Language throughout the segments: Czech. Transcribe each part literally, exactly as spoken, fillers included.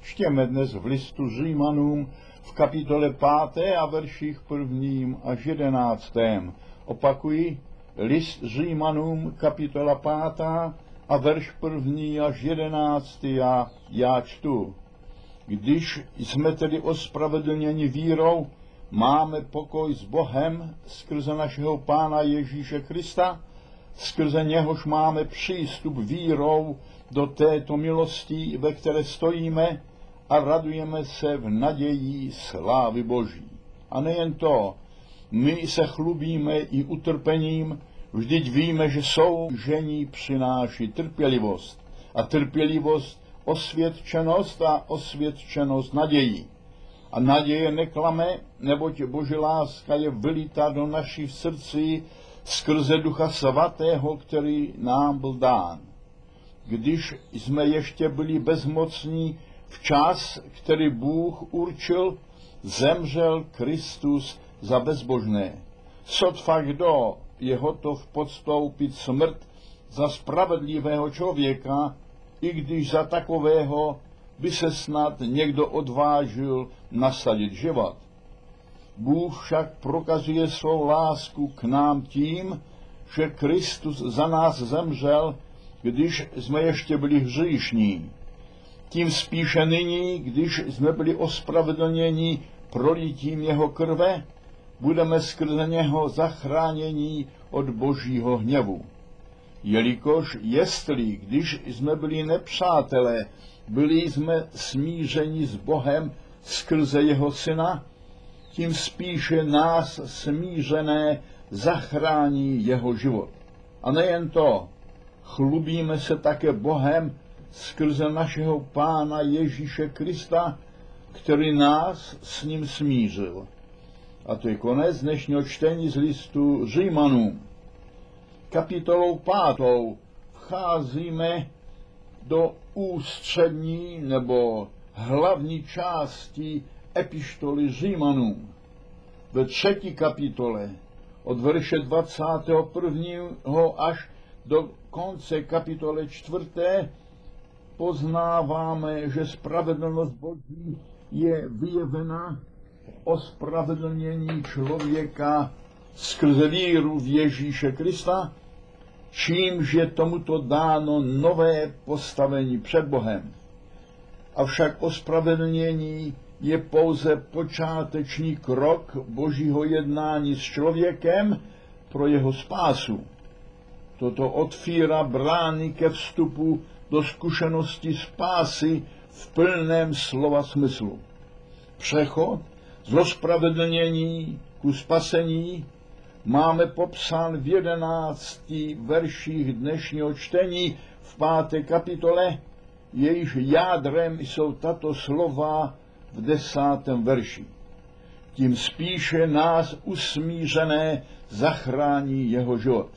Čtěme dnes v listu Římanům v kapitole páté a verších prvním až jedenáctém. Opakuji, list Římanům, kapitola pátá a verš první až jedenáctý a já čtu. Když jsme tedy ospravedlněni vírou, máme pokoj s Bohem skrze našeho Pána Ježíše Krista, skrze něhož máme přístup vírou do této milosti, ve které stojíme a radujeme se v naději slávy Boží. A nejen to, my se chlubíme i utrpením, vždyť víme, že soužení přináší trpělivost a trpělivost osvědčenost a osvědčenost naději. A naděje neklame, neboť Boží láska je vylita do našich srdcí skrze Ducha Svatého, který nám byl dán. Když jsme ještě byli bezmocní, včas, který Bůh určil, zemřel Kristus za bezbožné. Sotva kdo je hotov podstoupit smrt za spravedlivého člověka, i když za takového by se snad někdo odvážil nasadit život. Bůh však prokazuje svou lásku k nám tím, že Kristus za nás zemřel, když jsme ještě byli hříšní. Tím spíše nyní, když jsme byli ospravedlněni prolitím jeho krve, budeme skrze něho zachráněni od Božího hněvu. Jelikož jestli, když jsme byli nepřátelé, byli jsme smířeni s Bohem skrze jeho syna, tím spíše nás smířené zachrání jeho život. A nejen to, chlubíme se také Bohem skrze našeho Pána Ježíše Krista, který nás s ním smířil. A to je konec dnešního čtení z listu Římanům. Kapitolou pátou vcházíme do ústřední nebo hlavní části epištoly Římanům. Ve třetí kapitole od verše dvacátého prvního až do konce kapitoly čtvrté poznáváme, že spravedlnost Boží je vyjevena ospravedlnění člověka skrze víru v Ježíše Krista, čímž je tomuto dáno nové postavení před Bohem. Avšak ospravedlnění je pouze počáteční krok Božího jednání s člověkem pro jeho spásu. Toto otvírá brány ke vstupu do zkušenosti spásy v plném slova smyslu. Přechod z ospravedlnění ku spasení máme popsán v jedenácti verších dnešního čtení v páté kapitole, jejíž jádrem jsou tato slova v desátém verši. Tím spíše nás usmířené zachrání jeho život.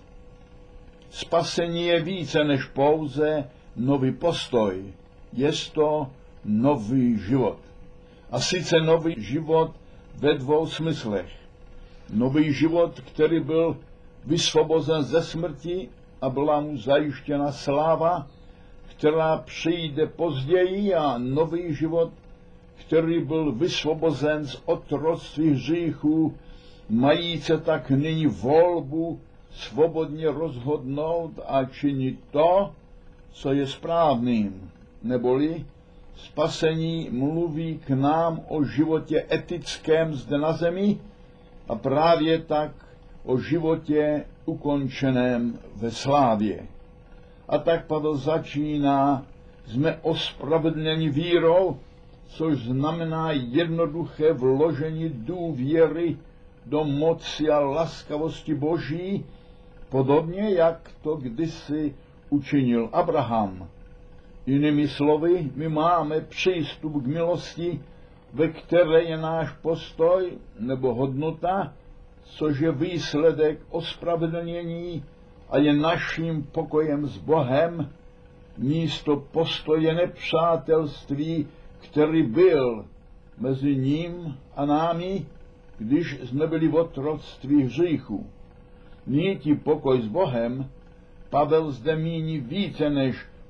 Spasení je více než pouze nový postoj, je to nový život. A sice nový život ve dvou smyslech. Nový život, který byl vysvobozen ze smrti a byla mu zajištěna sláva, která přijde později, a nový život, který byl vysvobozen z otroctví hříchů, majíce tak nyní volbu svobodně rozhodnout a činit to, co je správným, neboli spasení mluví k nám o životě etickém zde na zemi a právě tak o životě ukončeném ve slávě. A tak Pavel začíná, jsme ospravedlněni vírou, což znamená jednoduché vložení důvěry do moci a laskavosti Boží, podobně jak to kdysi učinil Abraham. Jinými slovy, my máme přístup k milosti, ve které je náš postoj nebo hodnota, což je výsledek ospravedlnění a je naším pokojem s Bohem, místo postoje nepřátelství, který byl mezi ním a námi, když jsme byli v otroctví hříchu. Mít pokoj s Bohem Pavel zde míní více než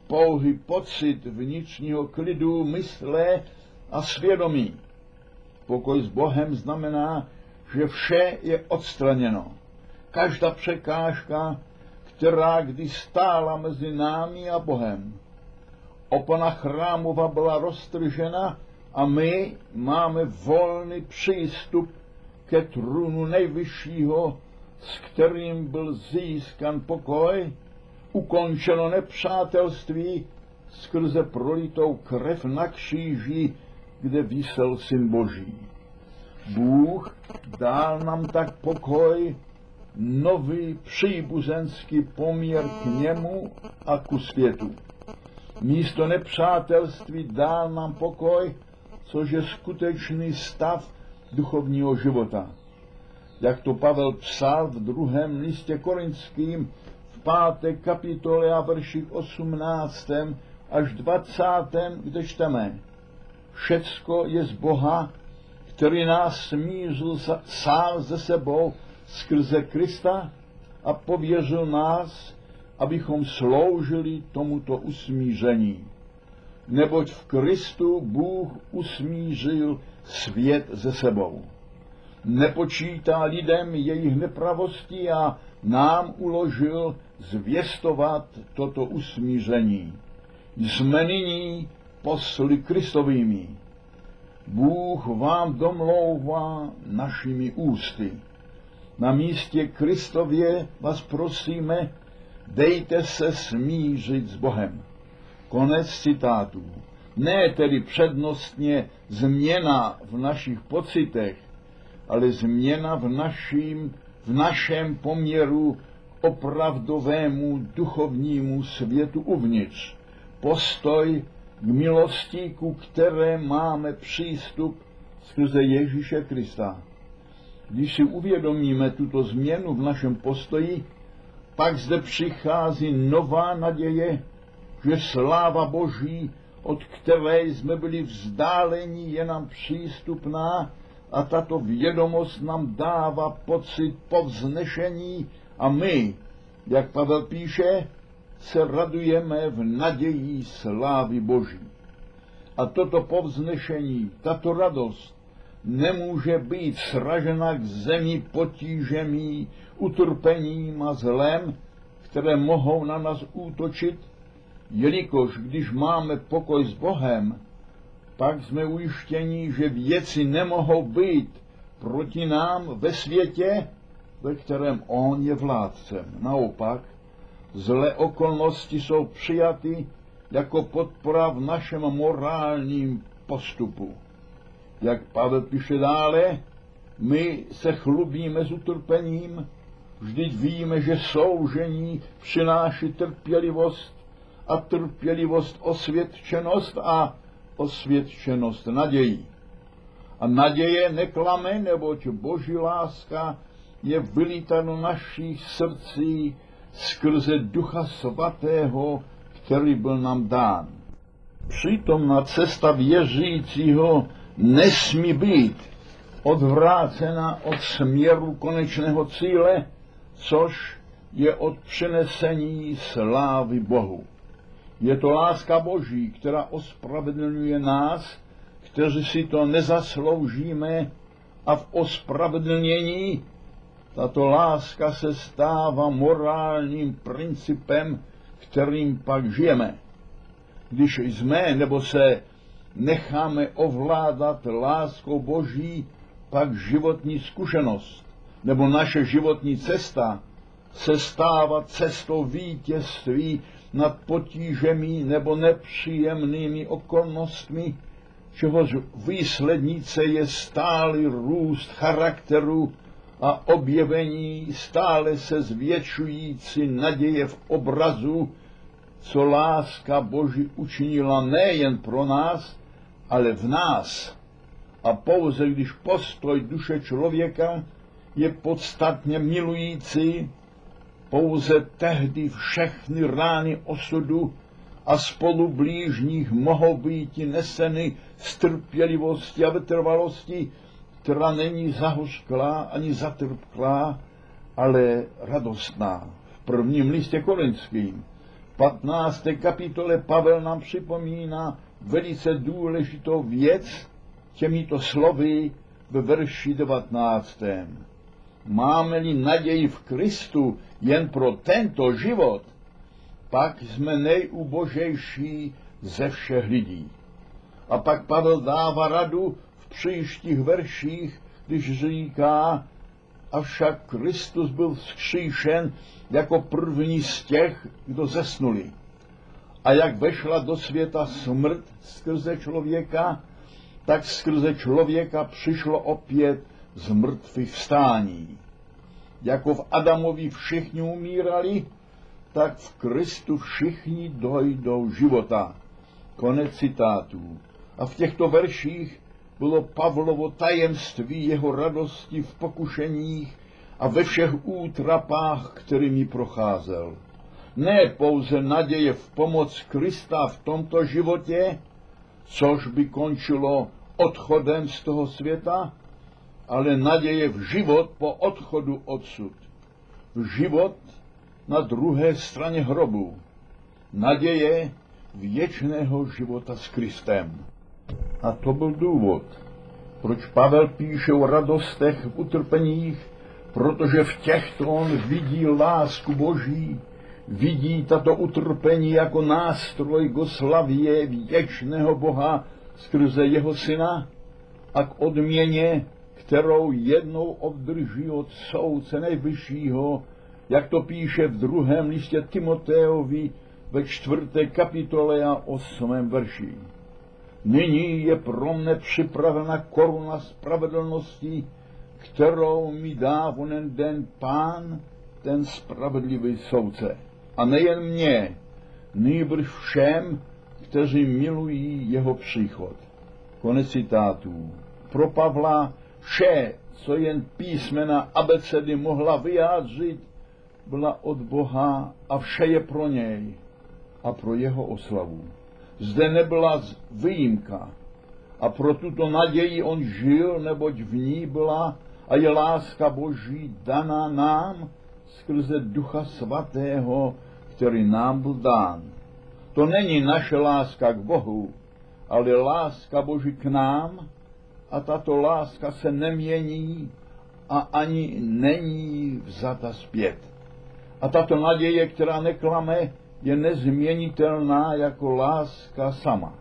pouhý pocit vnitřního klidu mysle a svědomí. Pokoj s Bohem znamená, že vše je odstraněno. Každá překážka, která kdy stála mezi námi a Bohem. Opona chrámova byla roztržena a my máme volný přístup ke trůnu nejvyššího, s kterým byl získan pokoj, ukončeno nepřátelství skrze prolitou krev na kříži, kde visel Syn Boží. Bůh dal nám tak pokoj, nový příbuzenský poměr k němu a ku světu. Místo nepřátelství dal nám pokoj, což je skutečný stav duchovního života. Jak to Pavel psal v druhém listě Korinským v páté kapitole a verších osmnáctém až dvacátém, kde čteme: Všecko je z Boha, který nás smířil sám ze sebou skrze Krista a pověřil nás, abychom sloužili tomuto usmíření. Neboť v Kristu Bůh usmířil svět ze sebou. Nepočítá lidem jejich nepravosti a nám uložil zvěstovat toto usmíření. Jsme nyní posly Kristovými. Bůh vám domlouvá našimi ústy. Na místě Kristově vás prosíme, dejte se smířit s Bohem. Konec citátu. Ne tedy přednostně změna v našich pocitech, ale změna v, naším, v našem poměru opravdovému duchovnímu světu uvnitř. Postoj k milosti, ku které máme přístup skrze Ježíše Krista. Když si uvědomíme tuto změnu v našem postoji, pak zde přichází nová naděje, že sláva Boží, od které jsme byli vzdáleni, je nám přístupná a tato vědomost nám dává pocit povznešení a my, jak Pavel píše, se radujeme v naději slávy Boží. A toto povznešení, tato radost nemůže být sražena k zemi potížemi, utrpením a zlem, které mohou na nás útočit, jelikož když máme pokoj s Bohem, pak jsme ujištěni, že věci nemohou být proti nám ve světě, ve kterém On je vládcem. Naopak, zlé okolnosti jsou přijaty jako podpora v našem morálním postupu. Jak Pavel píše dále, my se chlubíme s utrpením, vždyť víme, že soužení přináší trpělivost a trpělivost osvědčenost a osvědčenost naději. A naděje neklame, neboť Boží láska je vylita do našich srdcí skrze Ducha Svatého, který byl nám dán. Přítomná cesta věřícího nesmí být odvrácena od směru konečného cíle, což je od přinesení slávy Bohu. Je to láska Boží, která ospravedlňuje nás, kteří si to nezasloužíme, a v ospravedlnění tato láska se stává morálním principem, kterým pak žijeme. Když jsme nebo se necháme ovládat láskou Boží, pak životní zkušenost nebo naše životní cesta se stává cestou vítězství nad potížemi nebo nepříjemnými okolnostmi, čehož výslednice je stálý růst charakteru a objevení stále se zvětšující naděje v obrazu, co láska Boží učinila nejen pro nás, ale v nás. A pouze když postoj duše člověka je podstatně milující, pouze tehdy všechny rány osudu a spolublížních mohou být neseny z trpělivosti a vytrvalosti, která není zahořklá ani zatrpklá, ale radostná. V prvním listě Korinským, patnácté kapitole Pavel nám připomíná velice důležitou věc těmito slovy ve verši devatenáctém. Máme-li naději v Kristu jen pro tento život, pak jsme nejubožejší ze všech lidí. A pak Pavel dává radu v příštích verších, když říká, avšak Kristus byl vzkříšen jako první z těch, kdo zesnuli. A jak vešla do světa smrt skrze člověka, tak skrze člověka přišlo opět z mrtvých vstání. Jako v Adamovi všichni umírali, tak v Kristu všichni dojdou života. Konec citátů. A v těchto verších bylo Pavlovo tajemství jeho radosti v pokušeních a ve všech útrapách, kterými procházel. Ne pouze naděje v pomoc Krista v tomto životě, což by končilo odchodem z toho světa, ale naděje v život po odchodu odsud. V život na druhé straně hrobu. Naděje věčného života s Kristem. A to byl důvod, proč Pavel píše o radostech v utrpeních, protože v těchto on vidí lásku Boží, vidí tato utrpení jako nástroj k oslavě věčného Boha skrze jeho syna a k odměně, kterou jednou obdrží od soudce nejvyššího, jak to píše v druhém listě Timoteovi ve čtvrté kapitole a osmém verši. Nyní je pro mne připravena koruna spravedlnosti, kterou mi dá onen den Pán, ten spravedlivý soudce. A nejen mně, nýbrž všem, kteří milují jeho příchod. Konec citátů. Pro Pavla vše, co jen písmena abecedy mohla vyjádřit, byla od Boha a vše je pro něj a pro jeho oslavu. Zde nebyla výjimka a pro tuto naději on žil, neboť v ní byla a je láska Boží daná nám skrze Ducha Svatého, který nám byl dán. To není naše láska k Bohu, ale láska Boží k nám a tato láska se nemění a ani není vzata zpět. A tato naděje, která neklame, je nezměnitelná jako láska sama.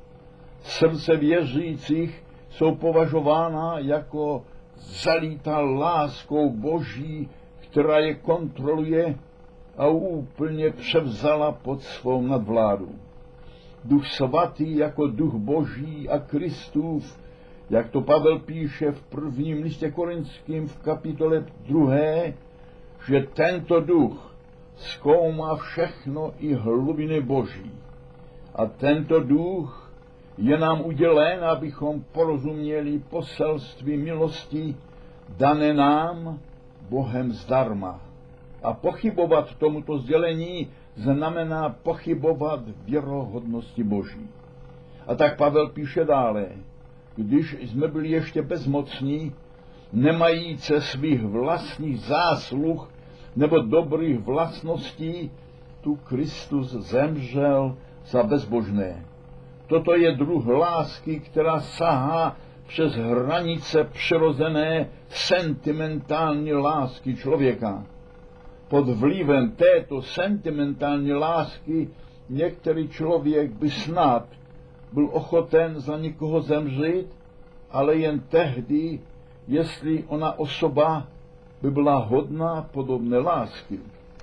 Srdce věřících jsou považována jako zalitá láskou Boží, která je kontroluje a úplně převzala pod svou nadvládu. Duch svatý jako duch Boží a Kristův, jak to Pavel píše v prvním listě Korinským v kapitole druhé, že tento duch zkoumá všechno i hlubiny Boží. A tento duch je nám udělen, abychom porozuměli poselství milosti dané nám Bohem zdarma. A pochybovat tomuto sdělení znamená pochybovat věrohodnosti Boží. A tak Pavel píše dále, když jsme byli ještě bezmocní, nemajíce svých vlastních zásluh nebo dobrých vlastností, tu Kristus zemřel za bezbožné. Toto je druh lásky, která sahá přes hranice přirozené sentimentální lásky člověka. Pod vlivem této sentimentální lásky některý člověk by snad byl ochoten za někoho zemřít, ale jen tehdy, jestli ona osoba by byla hodná podobné lásky.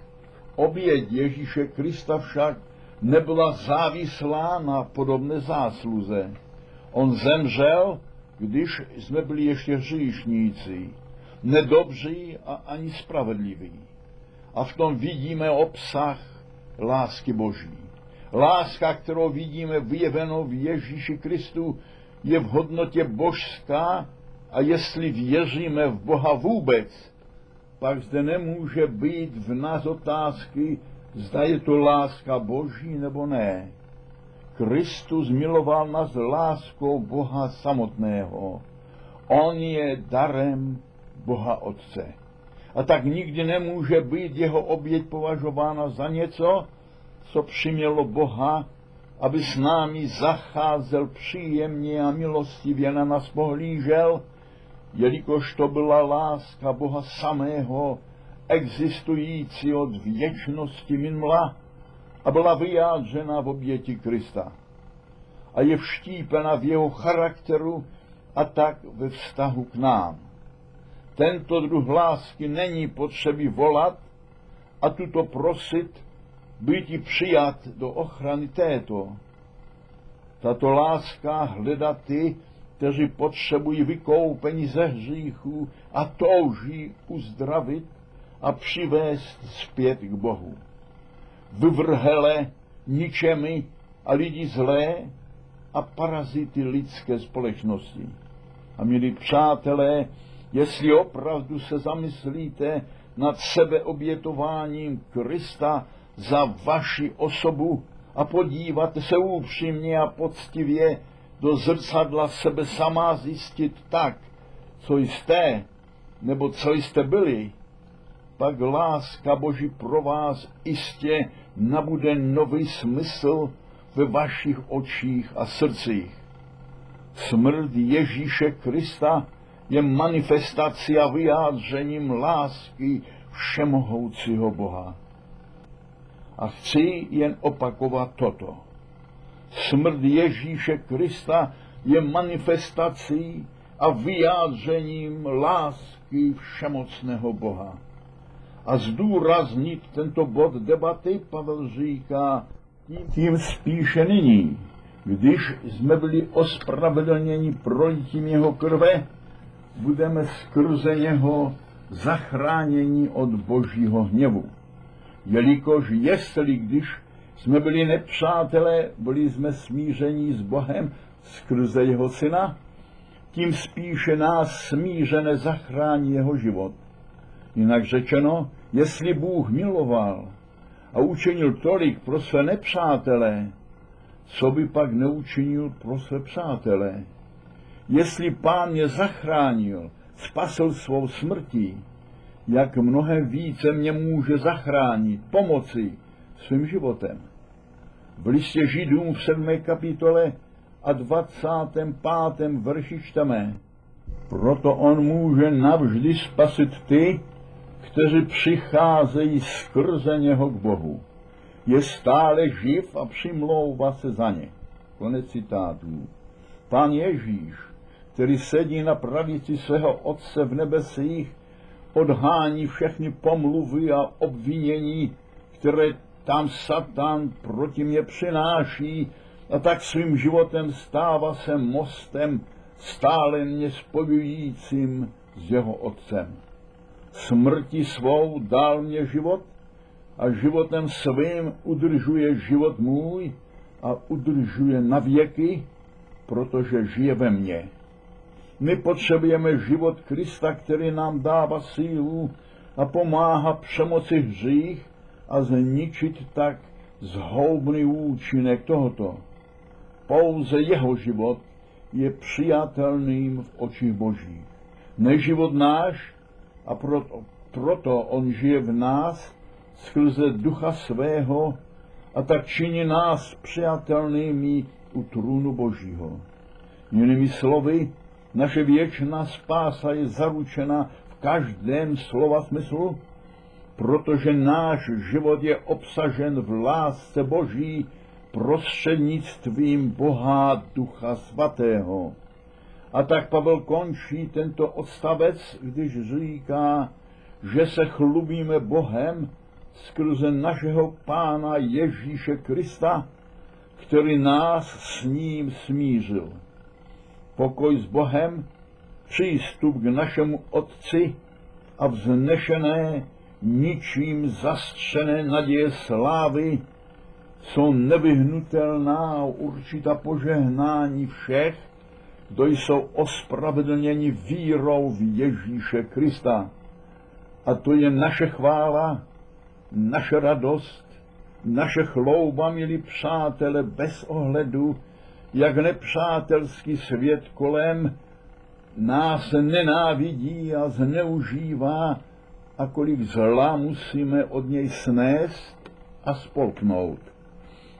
Oběť Ježíše Krista však nebyla závislá na podobné zásluze. On zemřel, když jsme byli ještě hříšníci, nedobří a ani spravedliví. A v tom vidíme obsah lásky Boží. Láska, kterou vidíme vyjevenou v Ježíši Kristu, je v hodnotě božská a jestli věříme v Boha vůbec, pak zde nemůže být v nás otázky, zda je to láska Boží nebo ne. Kristus miloval nás láskou Boha samotného. On je darem Boha Otce. A tak nikdy nemůže být jeho oběť považována za něco, co přimělo Boha, aby s námi zacházel příjemně a milostivě na nás pohlížel, jelikož to byla láska Boha samého, existující od věčnosti minula a byla vyjádřena v oběti Krista. A je vštípena v jeho charakteru a tak ve vztahu k nám. Tento druh lásky není potřeby volat a tuto prosit, býti přijat do ochrany této. Tato láska hledá ty, kteří potřebují vykoupení ze hříchů a touží uzdravit a přivést zpět k Bohu. Vyvrhele, ničemi a lidi zlé a parazity lidské společnosti. A milí přátelé, jestli opravdu se zamyslíte nad sebeobětováním Krista za vaši osobu a podíváte se upřímně a poctivě do zrcadla sebe sama zjistit tak, co jste, nebo co jste byli, pak láska Boží pro vás jistě nabude nový smysl ve vašich očích a srdcích. Smrt Ježíše Krista je manifestací a vyjádřením lásky všemohoucího Boha. A chci jen opakovat toto. Smrt Ježíše Krista je manifestací a vyjádřením lásky všemocného Boha. A zdůraznit tento bod debaty Pavel říká, tím spíše nyní, když jsme byli ospravedlněni prolitím jeho krve, budeme skrze něho zachráněni od Božího hněvu. Jelikož jestli, když jsme byli nepřátelé, byli jsme smíření s Bohem skrze jeho syna, tím spíše nás smířené zachrání jeho život. Jinak řečeno, jestli Bůh miloval a učinil tolik pro své nepřátelé, co by pak neučinil pro své přátelé? Jestli Pán mě zachránil, spasl svou smrtí, jak mnohem více mě může zachránit, pomoci svým životem. V listě Židům v sedmé kapitole a dvacátém pátém verši čteme: proto on může navždy spasit ty, kteří přicházejí skrze něho k Bohu. Je stále živ a přimlouvá se za ně. Konec citátů. Pán Ježíš, který sedí na pravici svého Otce v nebesích, odhání všechny pomluvy a obvinění, které tam Satan proti mě přináší, a tak svým životem stává se mostem stále mě spojujícím s jeho Otcem. Smrti svou dal mě život a životem svým udržuje život můj a udržuje na věky, protože žije ve mně. My potřebujeme život Krista, který nám dává sílu a pomáhá přemoci hřích a zničit tak zhoubný účinek tohoto. Pouze jeho život je přijatelným v očích Božích. Ne život náš, a proto, proto on žije v nás skrze ducha svého a tak činí nás přijatelnými u trůnu Božího. Jinými slovy, naše věčná spása je zaručena v každém slova smyslu, protože náš život je obsažen v lásce Boží prostřednictvím Boha Ducha Svatého. A tak Pavel končí tento odstavec, když říká, že se chlubíme Bohem skrze našeho Pána Ježíše Krista, který nás s ním smířil. Pokoj s Bohem, přístup k našemu Otci a vznešené, ničím zastřené naděje slávy jsou nevyhnutelná určitá požehnání všech, kdo jsou ospravedlněni vírou v Ježíše Krista. A to je naše chvála, naše radost, naše chlouba, milí přátele, bez ohledu, jak nepřátelský svět kolem nás nenávidí a zneužívá a kolik zla musíme od něj snést a spolknout.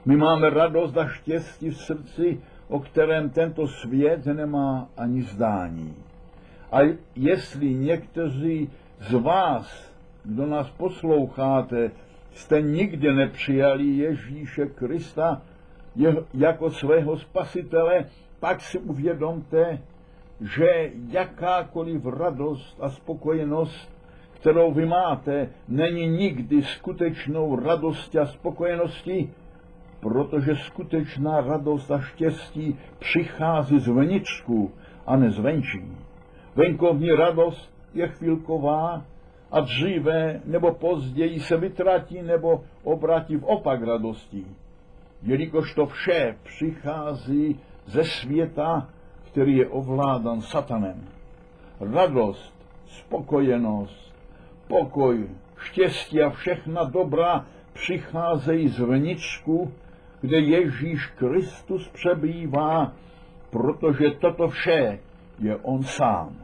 My máme radost a štěstí v srdci, o kterém tento svět nemá ani zdání. A jestli někteří z vás, kdo nás posloucháte, jste nikdy nepřijali Ježíše Krista jako svého spasitele, pak si uvědomte, že jakákoliv radost a spokojenost, kterou vy máte, není nikdy skutečnou radostí a spokojeností, protože skutečná radost a štěstí přichází zvnitřku a ne zvenčí. Venkovní radost je chvilková a dříve nebo později se vytratí nebo obratí v opak radostí, jelikož to vše přichází ze světa, který je ovládán satanem. Radost, spokojenost, pokoj, štěstí a všechna dobra přicházejí zvnitřku, kde Ježíš Kristus přebývá, protože toto vše je on sám.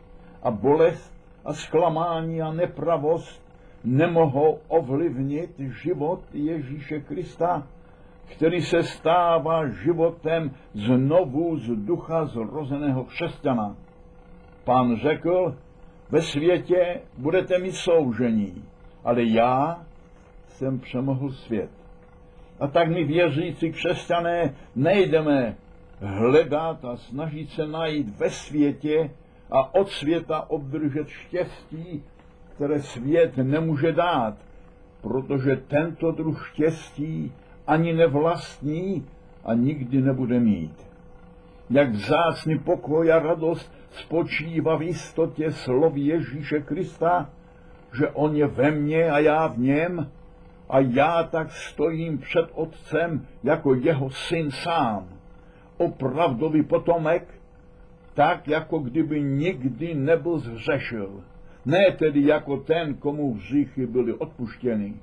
A bolest a zklamání a nepravost nemohou ovlivnit život Ježíše Krista, který se stává životem znovu z ducha zrozeného křesťana. Pán řekl, ve světě budete mít soužení, ale já jsem přemohl svět. A tak my věřící křesťané nejdeme hledat a snažit se najít ve světě a od světa obdržet štěstí, které svět nemůže dát, protože tento druh štěstí ani nevlastní a nikdy nebude mít. Jak vzácný pokoj a radost spočívá v jistotě slov Ježíše Krista, že on je ve mně a já v něm, a já tak stojím před Otcem jako jeho syn sám, opravdový potomek, tak jako kdyby nikdy nebyl zhřešil, ne tedy jako ten, komu hříchy byly odpuštěny.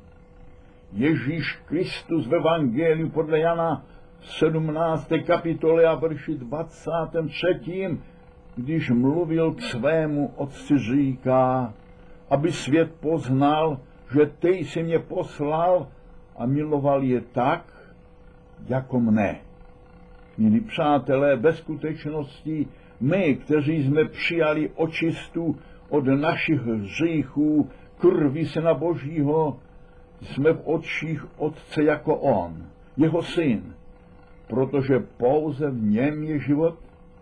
Ježíš Kristus v Evangeliu podle Jana v sedmnácté kapitole a verši dvacátém třetím, když mluvil k svému otci, říká, aby svět poznal, že ty jsi mě poslal a miloval je tak, jako mne. Milí přátelé, ve skutečnosti my, kteří jsme přijali očistu od našich hříchů krví Syna Božího, jsme v očích Otce jako on, jeho syn, protože pouze v něm je život.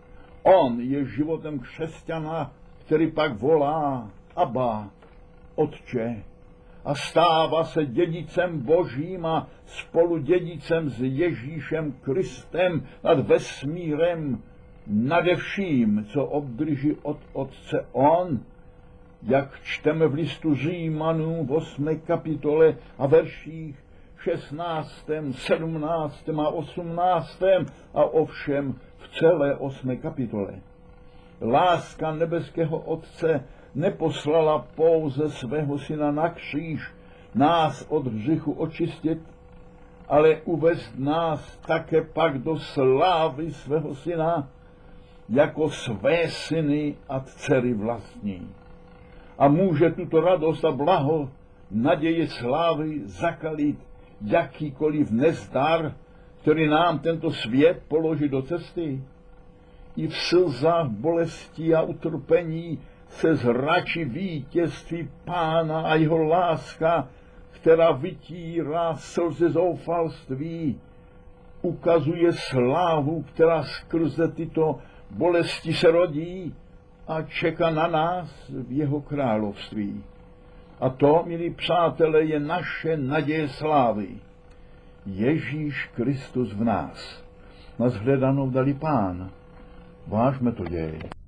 On je životem křesťana, který pak volá Abba, Otče, a stává se dědicem Božím a spolu dědicem s Ježíšem Kristem nad vesmírem, nade vším, co obdrží od Otce on, jak čteme v listu Římanům v osmé kapitole a verších šestnáctém, sedmnáctém a osmnáctém a ovšem v celé osmé kapitole. Láska nebeského Otce neposlala pouze svého syna na kříž, nás od hříchu očistit, ale uvést nás také pak do slávy svého syna, jako své syny a dcery vlastní. A může tuto radost a blaho, naděje slávy zakalit jakýkoliv nezdar, který nám tento svět položí do cesty. I v slzách bolesti a utrpení se zračí vítězství Pána a jeho láska, která vytírá slzy zoufalství, ukazuje slávu, která skrze tyto bolesti se rodí a čeká na nás v jeho království. A to, milí přátelé, je naše naděje slávy. Ježíš Kristus v nás. Na shledanou dali Pán. Vážme to děj.